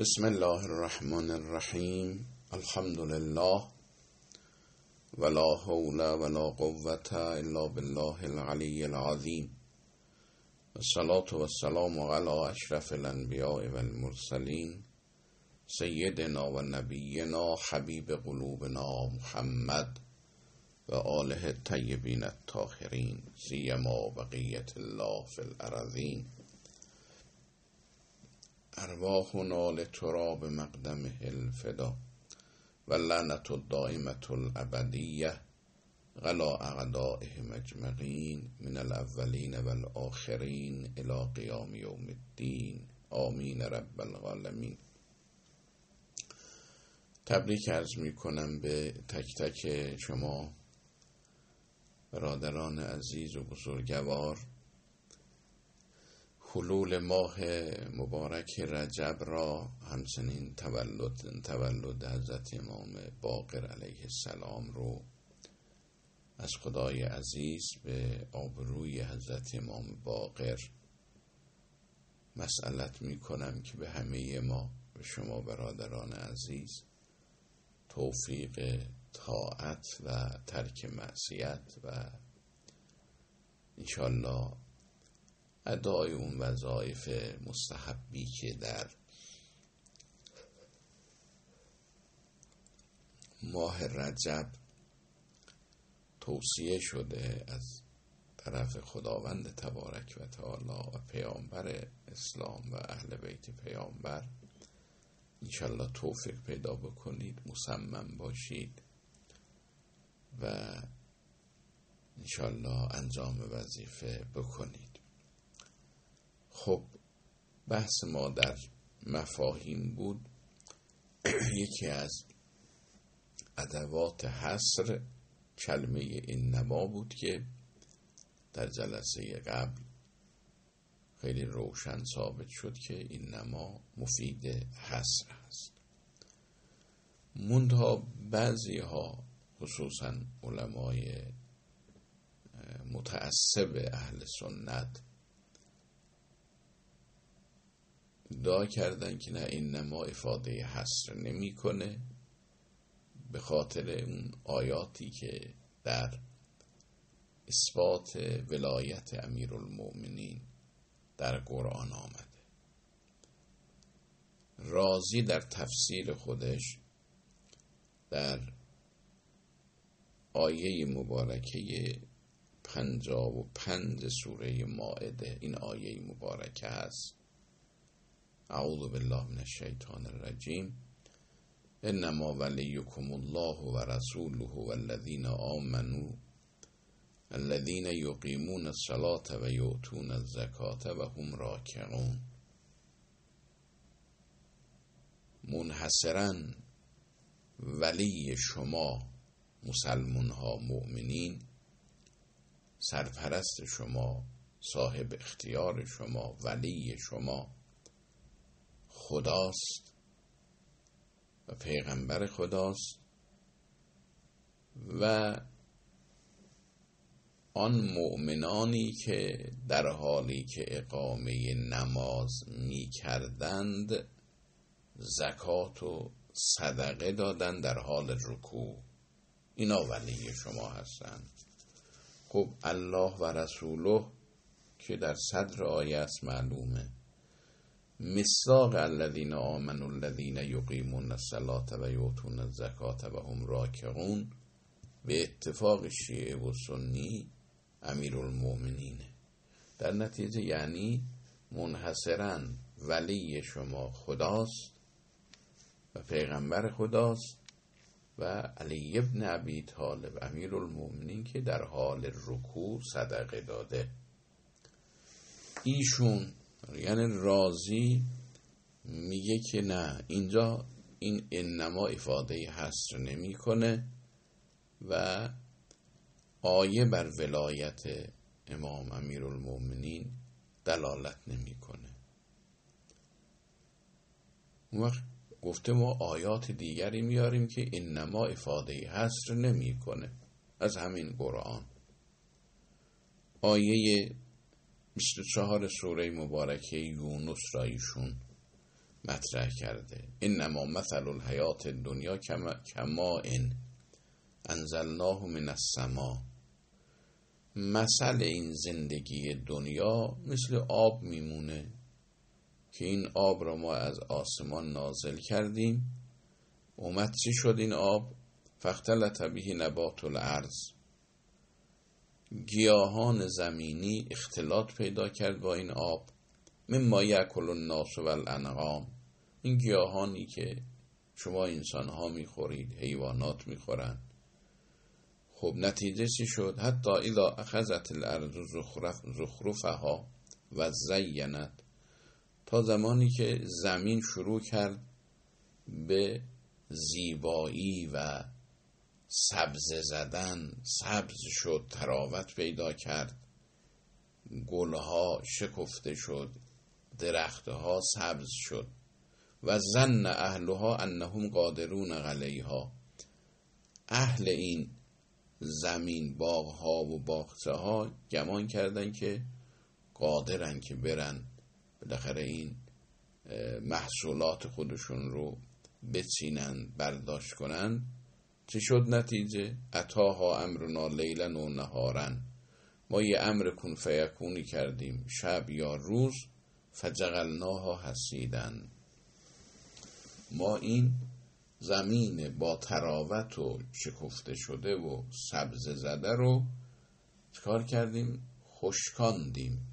بسم الله الرحمن الرحیم. الحمد لله ولا حول ولا قوة الا بالله العلی العظیم، والصلاة والسلام علی اشرف الانبیاء والمرسلین، سیدنا و نبینا حبیب قلوبنا محمد و آله الطیبین الطاهرین، سیما بقیت الله فی الارضین. ارواحنا لتراب مقدمه الفدا و لعنت الدائمة الابدیه غلا اعدائهم اجمعین من الاولین والآخرین الی قیام یوم الدین، آمین رب العالمین. تبریک عرض می کنم به تک تک شما برادران عزیز و بزرگوار. حلول ماه مبارک رجب را، همچنین تولد حضرت امام باقر علیه السلام رو از خدای عزیز به آبروی حضرت امام باقر مسئلت می کنم که به همه ما، به شما برادران عزیز، توفیق طاعت و ترک معصیت و انشالله ادای اون وظایف مستحبی که در ماه رجب توصیه شده از طرف خداوند تبارک و تعالی و پیامبر اسلام و اهل بیت پیامبر، انشالله توفیق پیدا بکنید، مصمم باشید و انشالله انجام وظیفه بکنید. خب، بحث ما در مفاهیم بود. یکی از ادوات حصر کلمه انما بود که در جلسه قبل خیلی روشن ثابت شد که انما مفید حصر هست. منتها بعضی ها، خصوصا علمای متعصب اهل سنت، ادعا کردن که نه، انما افاده حصر نمیکنه، به خاطر اون آیاتی که در اثبات ولایت امیرالمؤمنین در قرآن آمده. رازی در تفسیر خودش در آیه مبارکه 55 سوره مائده، این آیه مبارکه است: اعوذ بالله من الشیطان الرجیم، انما ولیکم الله و رسوله والذین آمنوا الذین یقیمون الصلاة و یؤتون الزکاة و هم راکعون. منحصراً ولی شما مسلمان ها، مؤمنین، سرپرست شما، صاحب اختیار شما، ولی شما خداست و پیغمبر خداست و آن مؤمنانی که در حالی که اقامه نماز می کردند زکات و صدقه دادند در حال رکوع، اینا ولی شما هستند. خب الله و رسوله که در صدر آیه است معلومه، مصداق الذین آمنوا الذین یقیمون الصلاة و یؤتون الزکاة و هم راکعون به اتفاق شیعه و سنی امیرالمؤمنینه. در نتیجه یعنی منحصراً ولی شما خداست و پیغمبر خداست و علی ابن ابی طالب امیرالمؤمنین که در حال رکوع صدقه داده. ایشون یعنی رازی میگه که نه، اینجا این انما افاده حصر نمی کنه و آیه بر ولایت امام امیرالمؤمنین دلالت نمی کنه. اون وقت گفته ما آیات دیگری میاریم که انما افاده حصر نمی کنه از همین قرآن. آیه 24 سوره مبارکه یونس را ایشون مطرح کرده. انما مثل الحیات الدنیا کماء انزلناه من السماء. مثل این زندگی دنیا مثل آب میمونه که این آب را ما از آسمان نازل کردیم. اومد چی شد این آب؟ فاختلط به نبات الارض، گیاهان زمینی اختلاط پیدا کرد با این آب. مما یأکل الناس والانعام، این گیاهانی که شما انسان ها میخورید، حیوانات میخورن. خب نتیجه چی شد؟ حتی اذا اخذت الارض زخرفها و زینت، تا زمانی که زمین شروع کرد به زیبایی و سبز زدن، سبز شد، تراوت پیدا کرد، گلها شکفته شد، درختها سبز شد. و ظن اهلها انهم قادرون علیها، اهل این زمین، باغها و باغچه ها گمان کردن که قادرن که برن بالاخره این محصولات خودشون رو بچینن، برداشت کنن. چی شد نتیجه؟ اتاها امرنا لیلا و نهارا، ما یه امر کن فیکونی کردیم شب یا روز، فجعلناها حصیدن، ما این زمین با تراوت و شکفته شده و سبز زده رو چکار کردیم؟ خشکاندیم.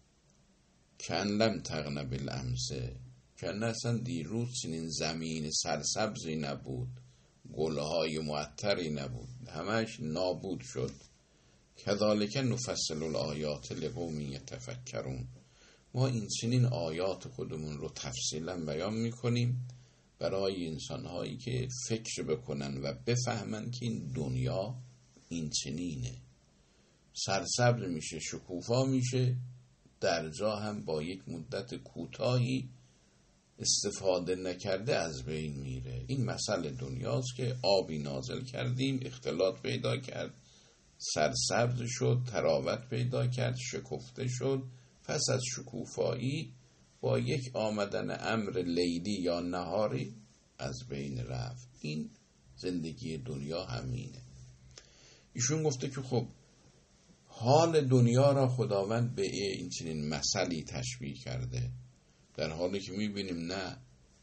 کأن لم تغن بالامس، کأن اصلا دیروز چنین زمین سرسبزی نبود، گلهای معطری نبود، همش نابود شد. کذالک نفصل الآیات لقوم یتفکرون، ما این چنین آیات خودمون رو تفصیلا بیان میکنیم برای انسانهایی که فکر بکنن و بفهمن که این دنیا این چنینه، سرسبز میشه، شکوفا میشه، در جا هم با یک مدت کوتاهی استفاده نکرده از بین میره. این مسئله دنیاست که آبی نازل کردیم، اختلاط پیدا کرد، سرسبز شد، تراوت پیدا کرد، شکفته شد، پس از شکوفایی با یک آمدن امر لیلی یا نهاری از بین رفت. این زندگی دنیا همینه. ایشون گفته که خب حال دنیا را خداوند به این چنین مثلی تشبیه کرده، در حالی که میبینیم نه،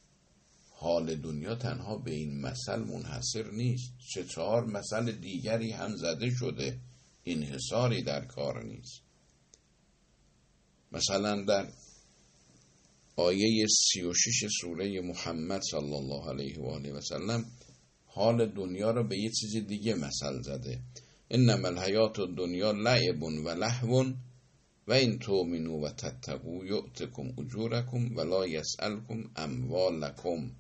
حال دنیا تنها به این مثل منحصر نیست، 3-4 مثل دیگری هم زده شده، انحصاری در کار نیست. مثلا در آیه 36 سوره محمد صلی الله علیه و آله و سلم حال دنیا را به یه چیز دیگه مثل زده. انما الحیات الدنیا لعب و لهو و این تؤمنوا و تتقوا یؤتکم اجورکم ولا یسألکم اموالکم.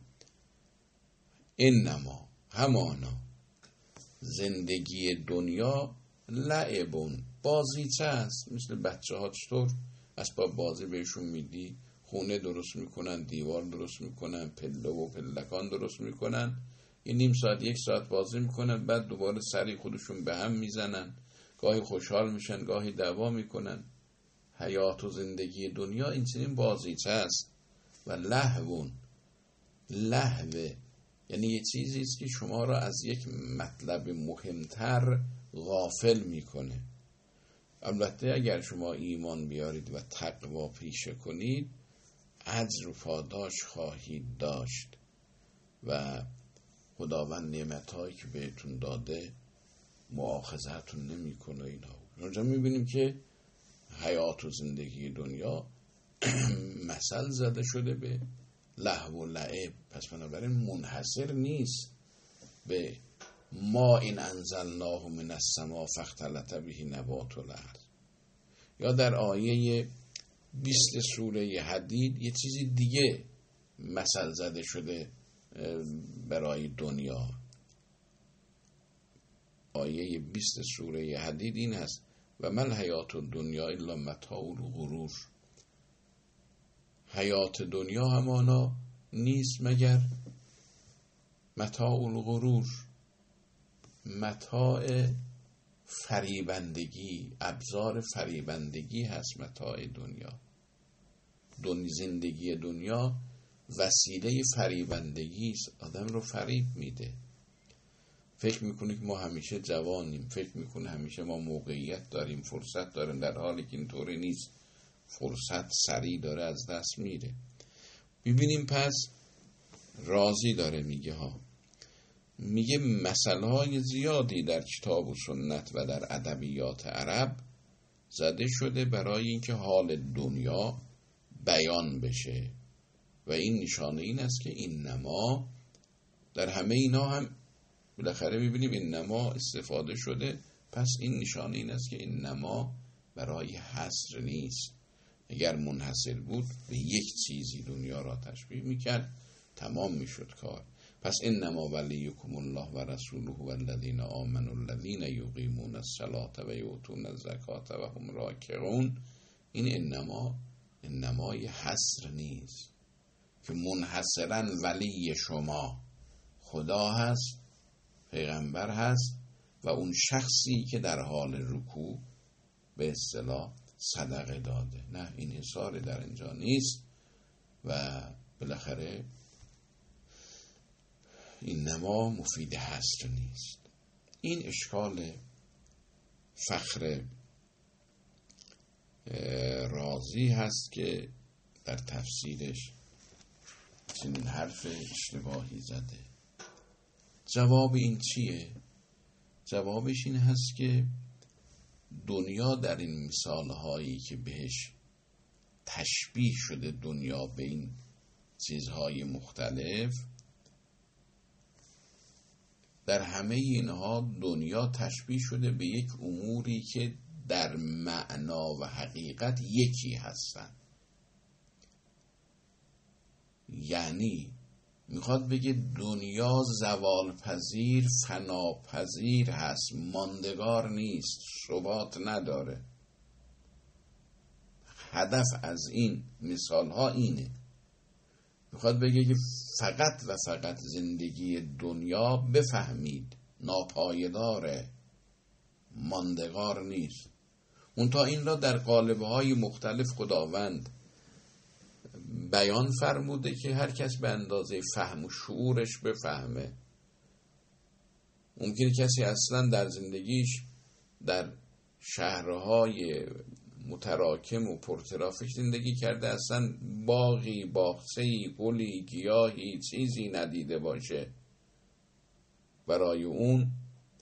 انما، همانا، زندگی دنیا لعبون، بازیچه است. مثل بچه ها چطور اسباب بازی بهشون میدی، خونه درست میکنن، دیوار درست میکنن، پله و پلکان درست میکنن، یه نیم ساعت 1 ساعت بازی میکنن، بعد دوباره سری خودشون به هم میزنن، گاهی خوشحال میشن، گاهی دعوا میکنن. حیات و زندگی دنیا این چنین بازیچه است. و لهوون، لهوه یعنی یه چیزی است که شما را از یک مطلب مهمتر غافل میکنه. البته اگر شما ایمان بیارید و تقوا پیشه کنید، اجر و پاداش خواهید داشت و خداوند نعمتایی که بهتون داده مؤاخذتون نمیکنه. اینا اونجا میبینیم که حیات و زندگی دنیا مثل زده شده به لهو و لعب، پس بنابراین منحصر نیست به ما این انزلناه من السماء فاختلط به نبات الارض. یا در آیه 20 سوره حدید یه چیزی دیگه مثل زده شده برای دنیا. آیه 20 سوره حدید این هست: و من حیات الدنیا الا متاع الغرور. حیات دنیا همانا نیست مگر متاع الغرور، متاع فریبندگی، ابزار فریبندگی هست متاع دنیا. زندگی دنیا وسیله فریبندگی است، آدم رو فریب میده. فکر میکنه که ما همیشه جوانیم، فکر میکنه همیشه ما موقعیت داریم، فرصت داریم، در حالی که اینطوری نیست. فرصت سریع داره از دست میره. ببینیم پس رازی داره میگه میگه مسئله های زیادی در کتاب و سنت و در ادبیات عرب زده شده برای اینکه حال دنیا بیان بشه و این نشانه این است که این نما در همه اینا هم بالاخره میبینیم این نما استفاده شده. پس این نشانه این است که این نما برای حصر نیست. اگر منحصر بود به یک چیزی دنیا را تشبیه میکرد تمام میشد کار. پس انما ولیکم الله و رسوله و الذین آمنوا الذین یقیمون الصلاة و یؤتون الزکاة و هم راکعون. این انمای حصر نیست که منحصرا ولی شما خدا هست، پیغمبر هست و اون شخصی که در حال رکوع به اصطلاح صدقه داده. نه، این حصار در اینجا نیست و بالاخره این نما مفید حصر نیست. این اشکال فخر رازی هست که در تفسیرش چنین حرف اشتباهی زده. جواب این چیه؟ جوابش این هست که دنیا در این مثالهایی که بهش تشبیه شده دنیا به این چیزهای مختلف، در همه اینها دنیا تشبیه شده به یک اموری که در معنا و حقیقت یکی هستند. یعنی میخواد بگه دنیا زوال پذیر، فناپذیر هست، ماندگار نیست، ثبات نداره. هدف از این مثال ها اینه، میخواد بگه که فقط و فقط زندگی دنیا بفهمید ناپایداره، ماندگار نیست. منتها این را در قالب‌های مختلف خداوند بیان فرموده که هر کس به اندازه فهم و شعورش بفهمه. ممکنه کسی اصلا در زندگیش در شهرهای متراکم و پرترافیک زندگی کرده، اصلا باغی، باغچه‌ای، گلی، گیاهی، چیزی ندیده باشه. برای اون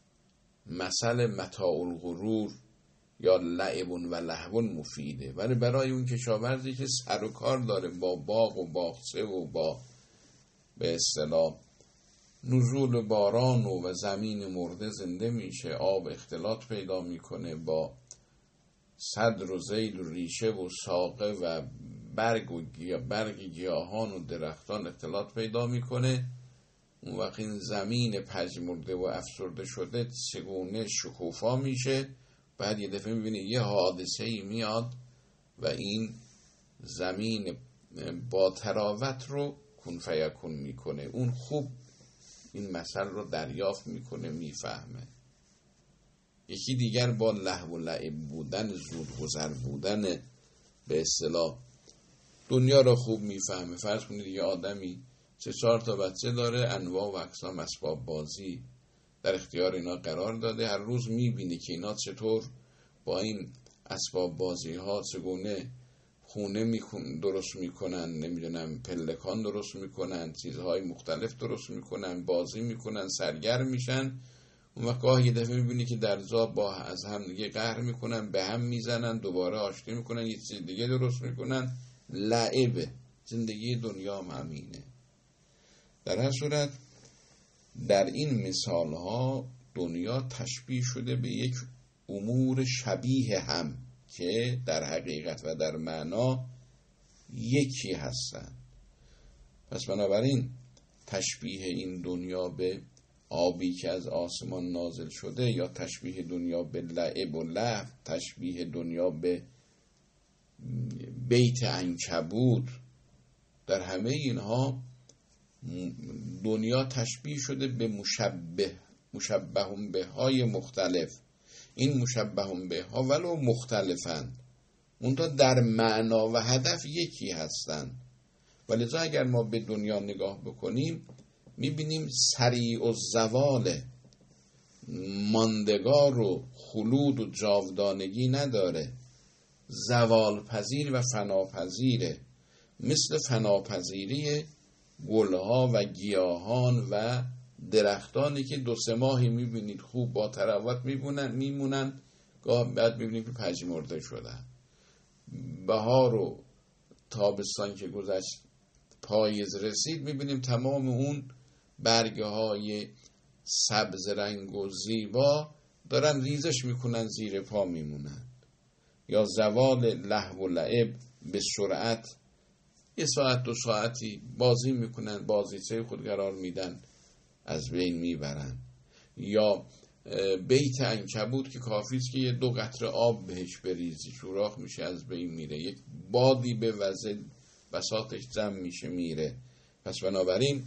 مثل متاع الغرور یا لعب و لهو مفیده، ولی برای اون کشاورزی که سر و کار داره با باغ و باغچه و با به اصطلاح نزول باران و زمین مرده زنده میشه، آب اختلاط پیدا میکنه با صدر و ذیل و ریشه و ساقه و برگ گیاهان و درختان اختلاط پیدا میکنه، اون وقت این زمین پژمرده و افسرده شده چگونه شکوفا میشه. بعد یه دفعه میبینی یه حادثه‌ای میاد و این زمین با تراوت رو کن فیکون میکنه. اون خوب این مسئله رو دریافت میکنه، میفهمه. یکی دیگر با لهو و لعب بودن، زودگذر بودن به اصطلاح دنیا رو خوب میفهمه. فرض کنید یه آدمی 3-4 تا بچه داره، انواع و اقسام اسباب بازی در اختیار اینا قرار داده. هر روز میبینه که اینا چطور با این اسباب بازی ها چگونه خونه درست میکنن، نمیدونم پلکان درست میکنن، چیزهای مختلف درست میکنن، بازی میکنن، سرگرم میشن. اون وقت گاهی یه دفعه میبینی که در ذا با از هم دیگه قهر میکنن، به هم میزنن، دوباره آشتی میکنن، یه چیز دیگه درست میکنن. لعبه. زندگی دنیا هم همینه. در هر صورت در این مثال ها دنیا تشبیه شده به یک امور شبیه هم که در حقیقت و در معنا یکی هستند. پس بنابراین تشبیه این دنیا به آبی که از آسمان نازل شده، یا تشبیه دنیا به لعب و لهو، تشبیه دنیا به بیت عنکبوت، در همه اینها دنیا تشبیه شده به مشبه به های مختلف. این مشبه به ها ولو مختلفند، منتها در معنا و هدف یکی هستند. ولذا اگر ما به دنیا نگاه بکنیم میبینیم سریع و زوال، ماندگار و خلود و جاودانگی نداره، زوال پذیر و فناپذیره، مثل فناپذیری گلها و گیاهان و درختانی که 2-3 ماهی میبینید خوب با تراوت میمونن، گاه بعد میبینید که پژمرده شدن. بهار و تابستان که گذشت، پاییز رسید، میبینیم تمام اون برگه های سبز رنگ و زیبا دارن ریزش میکنن، زیر پا میمونن. یا زوال لهو و لعب، به سرعت 1 ساعت 2 ساعتی بازی میکنن، بازیچه خود قرار میدن، از بین میبرن. یا بیت عنکبوت که کافیست که 2 قطره آب بهش بریزی سوراخ میشه، از بین میره. یک بادی به وزن بساطش جمع میشه میره. پس بنابراین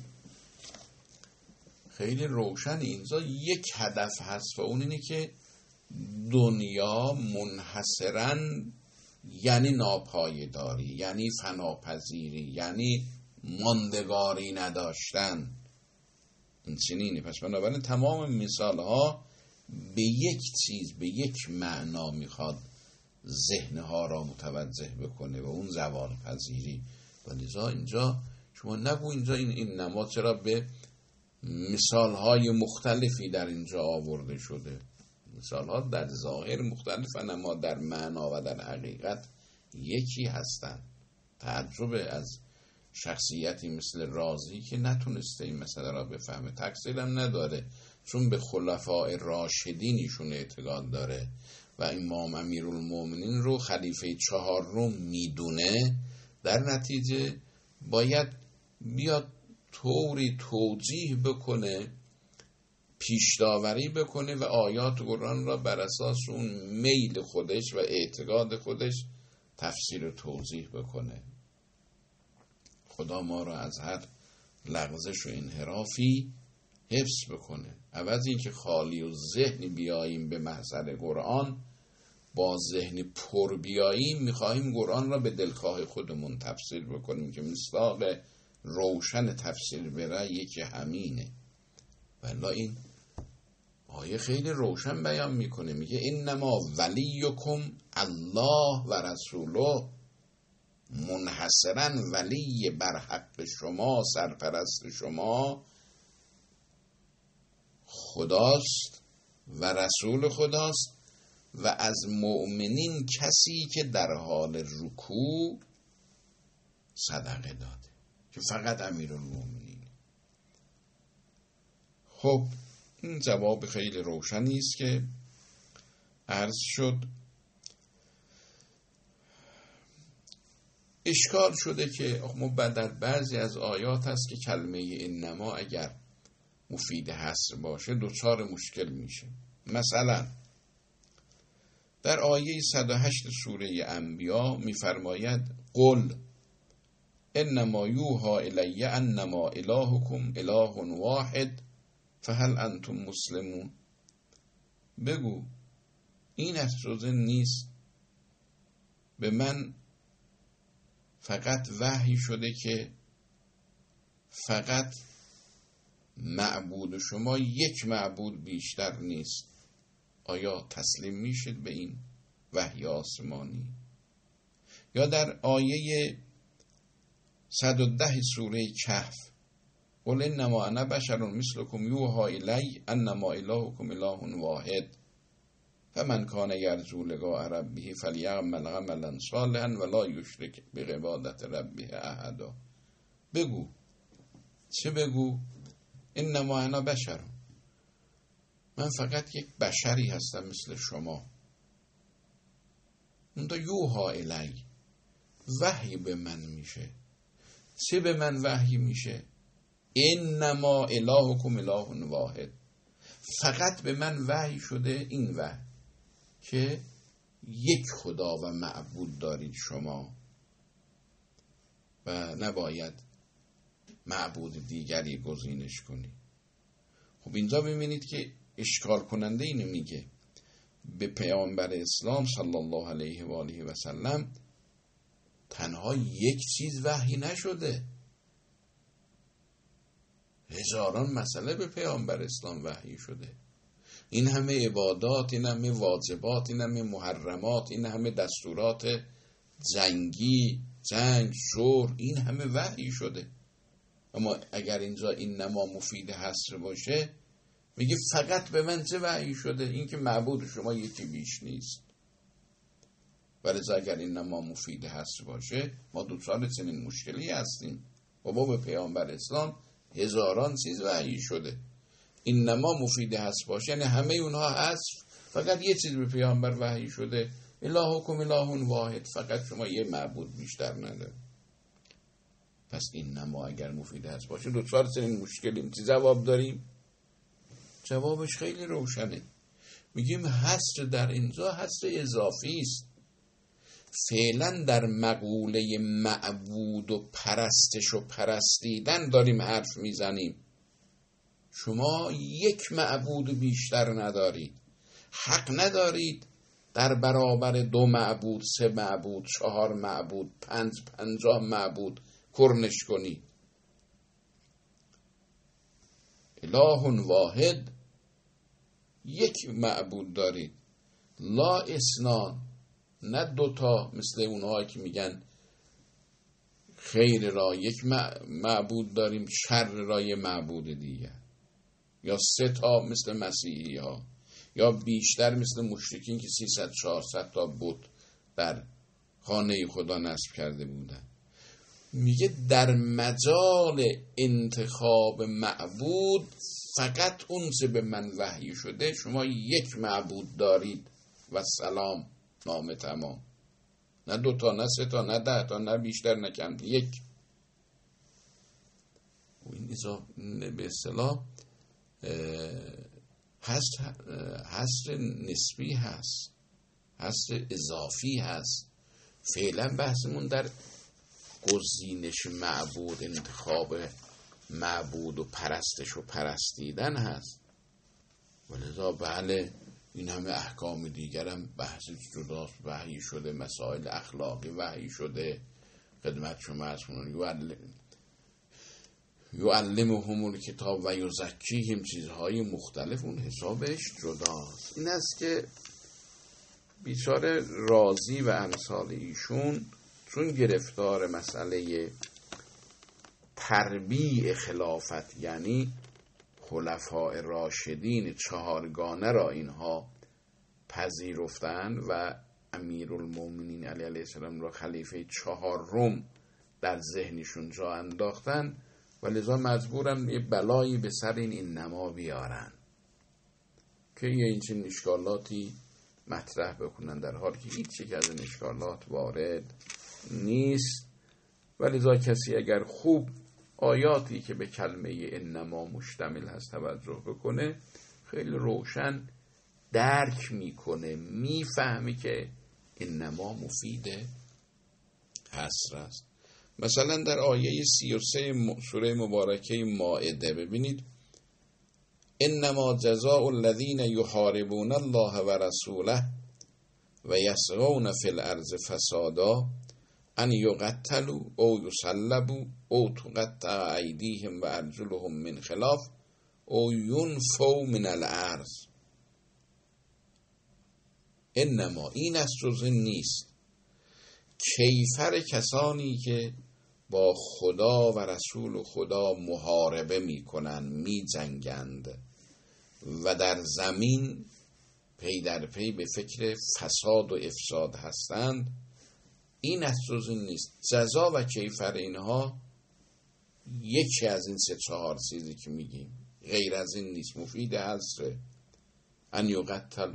خیلی روشن اینجا یک هدف هست و اون اینه که دنیا منحصراً یعنی ناپایداری، یعنی فناپذیری، یعنی ماندگاری نداشتن. این چنینه. پس بنابراین تمام مثال ها به یک چیز، به یک معنا میخواد ذهنها را متوجه بکنه و اون زوال پذیری. و لذا اینجا شما نگو اینجا این نماز چرا به مثال های مختلفی در اینجا آورده شده. مثال ها در ظاهر مختلفن اما در معنا و در حقیقت یکی هستن. تعجب از شخصیتی مثل رازی که نتونسته این مسئله را بفهمه. تقصیرم نداره، چون به خلفاء راشدین ایشون اعتقاد داره و امام امیرالمومنین رو خلیفه 4 میدونه. در نتیجه باید بیاد طوری توجیه بکنه، پیش داوری بکنه و آیات قرآن را بر اساس اون میل خودش و اعتقاد خودش تفسیر و توضیح بکنه. خدا ما را از هر لغزش و انحرافی حفظ بکنه. عوض این که خالی و ذهنی بیاییم به محضر قرآن، با ذهن پر بیاییم، میخواهیم قرآن را به دلخواه خودمون تفسیر بکنیم که مصداق روشن تفسیر برای که همینه. ولی این آیه خیلی روشن بیان میکنه، میگه انما ولیکم الله و رسوله، منحصرا ولی بر حق شما، سرپرست شما خداست و رسول خداست و از مؤمنین کسی که در حال رکوع صدقه داده، که فقط امیرالمومنین. خب این جواب خیلی روشنی است که عرض شد. اشکال شده که در بعضی از آیات هست که کلمه انما اگر مفید حصر باشه دچار مشکل میشه. مثلا در آیه 108 سوره انبیا میفرماید قل انما یوحى الی انما الهکم اله واحد فهل انتم مسلمون. بگو این افسوزه نیست، به من فقط وحی شده که فقط معبود شما یک معبود بیشتر نیست. آیا تسلیم میشید به این وحی آسمانی؟ یا در آیه 110 سوره کهف قل انما انا بشر مثلکم یوحى الی انما الهکم اله واحد فمن کان یرجو لقاء ربه فلیعمل عملا صالحا ولا یشرک بعبادت ربه احدا. بگو، چه بگو؟ انما انا بشر، من فقط یک بشری هستم مثل شما. اون دا یوحى الی، وحی به من میشه. چه به من وحی میشه؟ انما الهکم اله واحد، فقط به من وحی شده این وحی که یک خدا و معبود دارید شما و نباید معبود دیگری گزینش کنید. خب اینجا ببینید که اشکال کننده اینو میگه، به پیامبر اسلام صلی الله علیه و آله و سلم تنها یک چیز وحی نشده، هزاران مسئله به پیامبر اسلام وحی شده. این همه عبادات، این همه واجبات، این همه محرمات، این همه دستورات جنگی، جنگ، شور، این همه وحی شده. اما اگر اینجا این نما مفید حصر باشه، میگه فقط به من چه وحی شده؟ این که معبود شما یکی بیش نیست. ولذا اگر این نما مفید حصر باشه، ما دوچار چنین مشکلی هستیم. بابا به پیامبر اسلام هزاران چیز وحی شده. این نما مفید حصر باشه یعنی همه اونها حذف، فقط یه چیز به پیامبر وحی شده، الهکم اله واحد، فقط شما یه معبود بیشتر نداره. پس این نما اگر مفید حصر باشه، دوچار چنین مشکلیم. چی جواب داریم؟ جوابش خیلی روشنه. میگیم حصر در اینجا حصر اضافی است. فعلا در مقوله معبود و پرستش و پرستیدن داریم حرف میزنیم. شما یک معبود بیشتر ندارید، حق ندارید در برابر 2 معبود، 3 معبود، 4 معبود، 50 معبود کرنش کنید. اله واحد، یک معبود دارید. لا اثنان، نه 2 تا مثل اونها که میگن خیر را یک معبود داریم، شر را یک معبود دیگر، یا 3 تا مثل مسیحی ها، یا بیشتر مثل مشرکین که 300-400 تا بت در خانه خدا نصب کرده بودن. میگه در مجال انتخاب معبود فقط اون چه به من وحی شده، شما یک معبود دارید و سلام، نام تمام. نه 2 تا، نه 3 تا، نه 10 تا، نه بیشتر، نه کم، یک. و این به اصطلاح حصر نسبی هست، حصر اضافی هست. فعلا بحثمون در گزینش معبود، انتخاب معبود و پرستش و پرستیدن هست. ولذا بله این همه احکام دیگرم بحث جداست، وحی شده، مسائل اخلاقی وحی شده. خدمت شما از کنون یعلمهم الکتاب و یزکیهم، چیزهای مختلف، اون حسابش جداست. این است که بیچاره رازی و امثال ایشون چون گرفتار مسئله تربیع خلافت، یعنی خلفاء راشدین 4گانه را اینها پذیرفتند و امیرالمومنین علیه السلام را خلیفه 4م در ذهنشون جا انداختن، و لذا مجبورن یه بلایی به سر این نما بیارن که یه اینچین اشکالاتی مطرح بکنن، در حالی که هیچ یک از این اشکالات وارد نیست. و لذا کسی اگر خوب آیاتی که به کلمه انما مشتمل هست توجه بکنه، خیلی روشن درک میکنه، میفهمی که انما مفید حصر است. مثلا در آیه 33 سوره مبارکه مائده ببینید: انما جزاء الذین یحاربون الله و رسوله و یسعون فی الارض فسادا ان یقتلوا او یصلبوا او تقطع ایدیهم و ارجلهم من خلاف او ینفوا من الارض. انما این است جز این نیست. کیفر کسانی که با خدا و رسول خدا محاربه می کنند، می جنگند و در زمین پی در پی به فکر فساد و افساد هستند، این از جز این نیست. جزا و کیفر اینها یکی از این 3-4 چیزی که میگیم، غیر از این نیست. مفید حصر ان یقتلوا،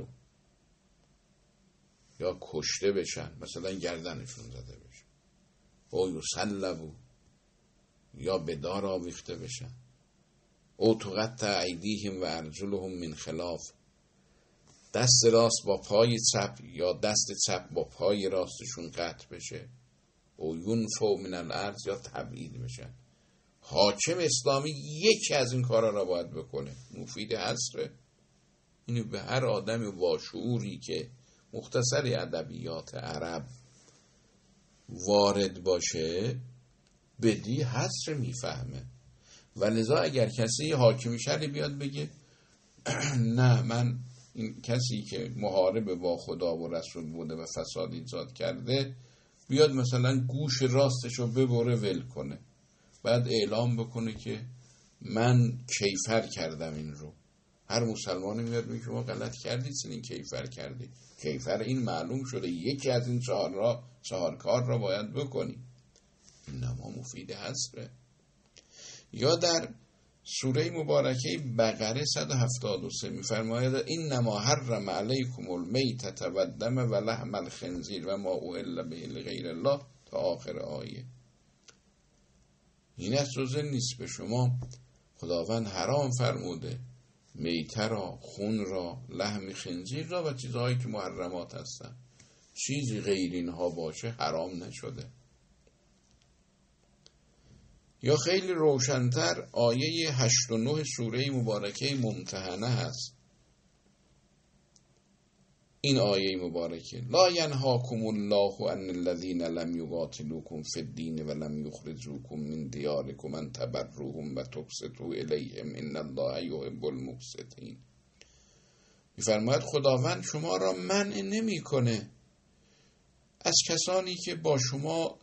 یا کشته بشن، مثلا گردنشون زده بشن، او یصلبوا، یا به دار آویخته بشن، او تقطع ایدیهم و ارجلهم من خلاف، دست راست با پای چپ یا دست چپ با پای راستشون قطع بشه، او ینفوا من الارض، یا تبعید بشن. حاکم اسلامی یکی از این کارا را باید بکنه. مفید حصره. اینو به هر آدم واشعوری که مختصری ادبیات عرب وارد باشه بدی حصر میفهمه. و لذا اگر کسی حاکم شهری بیاد بگه نه، من این کسی که محارب با خدا و رسول بوده و فساد ایجاد کرده بیاد مثلا گوش راستشو ببره ول کنه، بعد اعلام بکنه که من کیفر کردم این رو، هر مسلمانی میاد میگه شما غلط کردید، این کیفر کردید. کیفر این معلوم شده یکی از این چهار کار را باید بکنی. این نما مفید حسبه. یا در سوره مبارکه بقره 173 میفرماید اینما حرم علیکم المیتة و الدم و لحم الخنزیر و ما اهل به لغیر الله تا آخر آیه. این از جزء نیست به شما خداوند حرام فرموده میته را، خون را، لحم خنزیر را و چیزهایی که محرمات هستن. چیزی غیر اینها باشه حرام نشده. یا خیلی روشنتر آیه 8 و 9 سوره مبارکه ممتحنه هست. این آیه مبارکه لا ینهاکم الله عن الذین لم یقاتلوکم فی الدین و لم یخرجوکم من دیارکم ان تبروهم و تقسطوا الیهم ان الله یحب المقسطین. می‌فرماید خداوند شما را منع نمی‌کنه از کسانی که با شما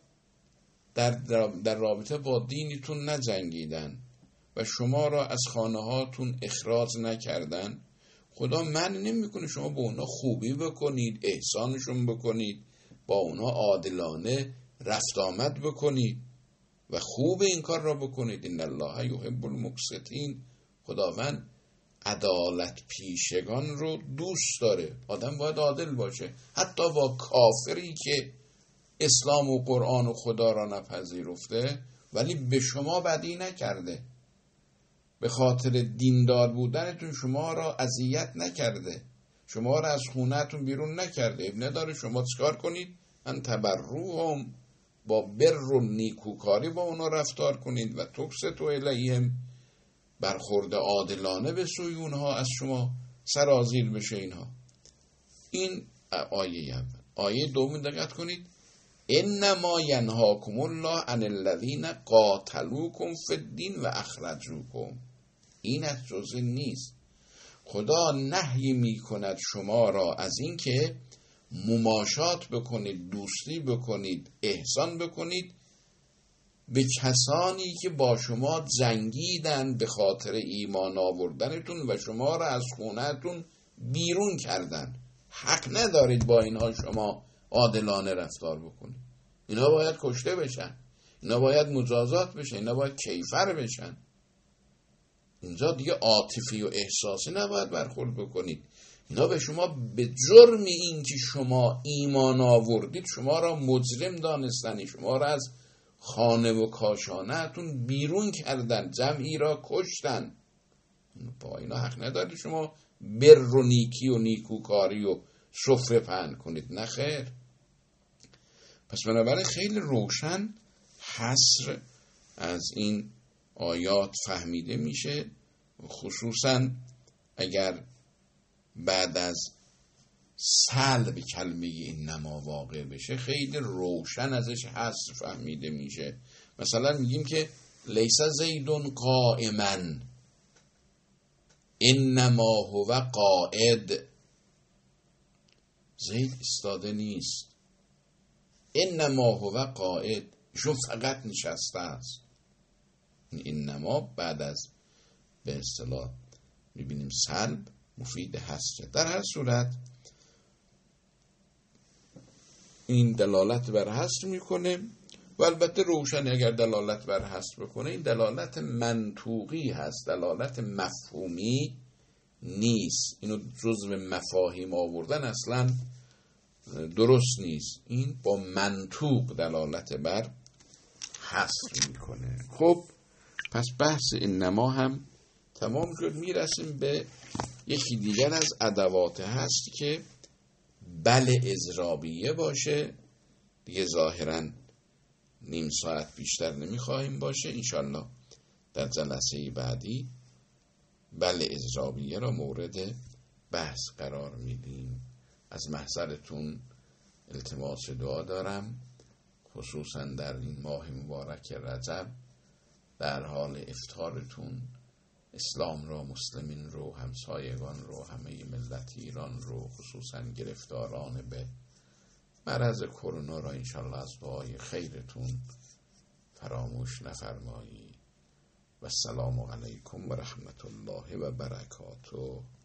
در رابطه با دینتون نجنگیدن و شما را از خانه هاتون اخراج نکردن. خدا منع نمیکنه شما با اونا خوبی بکنید، احسانشون بکنید، با اونا عادلانه رفت آمد بکنید و خوب این کار را بکنید. ان الله یحب المقسطین. خداوند عدالت پیشگان رو دوست داره. آدم باید عادل باشه، حتی با کافری که اسلام و قرآن و خدا را نپذیرفته ولی به شما بدی نکرده، به خاطر دیندار بودنتون شما را اذیت نکرده، شما را از خونه‌تون بیرون نکرده. اب نداره شما چیکار کنید؟ ان تبروهم، با بر و نیکوکاری با اونا رفتار کنید و تقسطوا الیهم، برخورد عادلانه به سوی اونها از شما سرازیر بشه اینها. این آیه اول. آیه دوم دقت کنید انما ینهاکم الله عن الذین قاتلوکم فی الدین و اخرجوکم. این از جزء نیست. خدا نهی می کند شما را از این که مماشات بکنید، دوستی بکنید، احسان بکنید به کسانی که با شما جنگیدن به خاطر ایمان آوردنتون و شما را از خونه‌تون بیرون کردن. حق ندارید با اینها شما عادلانه رفتار بکنید. اینا باید کشته بشن، اینا باید مجازات بشن، اینا باید کیفر بشن. اینجا دیگه عاطفی و احساسی نباید برخورد بکنید. اینا به شما به جرم این که شما ایمان آوردید شما را مجرم دانستنی، شما را از خانه و کاشانه‌تون بیرون کردن، جمعی را کشتن. با اینا حق ندارید شما بر و نیکی و نیکوکاری و سفره پهن کنید. نه خیر. پس بنابراین خیلی روشن حصر از این آیات فهمیده میشه، خصوصا اگر بعد از سلب کلمه اینما واقع بشه خیلی روشن ازش حصر فهمیده میشه. مثلا میگیم که لیس زیدون قائما انما هو قائد. زید استاده نیست، انما هو قائد، ایشون فقط نشسته است. انما بعد از به اصطلاح میبینیم سلب مفید حصر. در هر صورت این دلالت بر حصر میکنه و البته روشن اگر دلالت بر حصر بکنه این دلالت منطوقی هست، دلالت مفهومی نیست. اینو جزو مفاهیم آوردن اصلا درست نیست. این با منطوق دلالت بر حصر میکنه. خب پس بحث انما هم تمام شد. میرسیم به یکی دیگر از ادوات هست که بل اضرابیه باشه. دیگه ظاهرا نیم ساعت بیشتر نمیخواهیم باشه. انشالله در جلسه بعدی بل اضرابیه را مورد بحث قرار میدیم. از محضرتون التماس دعا دارم، خصوصا در این ماه مبارک رجب در حال افطارتون اسلام را، مسلمین رو، همسایگان رو، همه ملت ایران رو، خصوصا گرفتاران به مرض کرونا را انشالله از دعای خیرتون فراموش نفرمایی. و السلام علیکم و رحمت الله و برکاته.